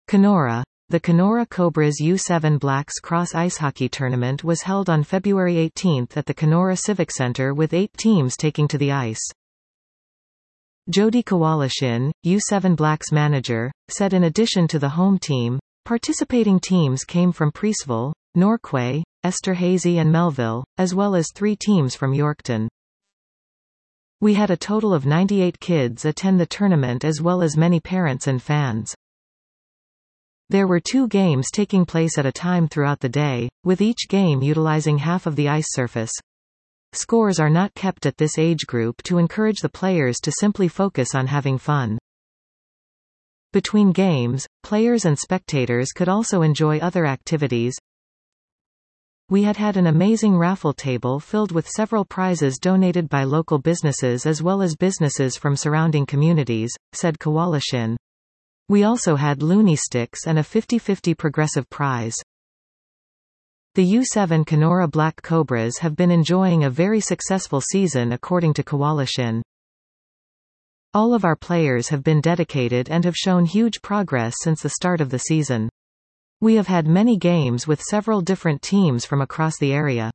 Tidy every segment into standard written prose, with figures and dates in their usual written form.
Kenora. The Kenora Cobras U7 Blacks Cross Ice Hockey Tournament was held on February 18 at the Kenora Civic Center with 8 teams taking to the ice. Jody Kowalishin, U7 Blacks manager, said in addition to the home team, participating teams came from Preeceville, Norquay, Esterhazy and Melville, as well as 3 teams from Yorkton. We had a total of 98 kids attend the tournament as well as many parents and fans. There were 2 games taking place at a time throughout the day, with each game utilizing half of the ice surface. Scores are not kept at this age group to encourage the players to simply focus on having fun. Between games, players and spectators could also enjoy other activities. We had an amazing raffle table filled with several prizes donated by local businesses as well as businesses from surrounding communities, said Kowalishin. We also had loony sticks and a 50-50 progressive prize. The U7 Kenora Black Cobras have been enjoying a very successful season according to Kowalishin. All of our players have been dedicated and have shown huge progress since the start of the season. We have had many games with several different teams from across the area.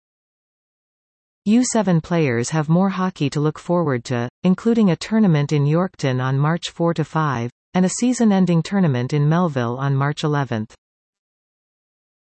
U7 players have more hockey to look forward to, including a tournament in Yorkton on March 4–5, and a season-ending tournament in Melville on March 11.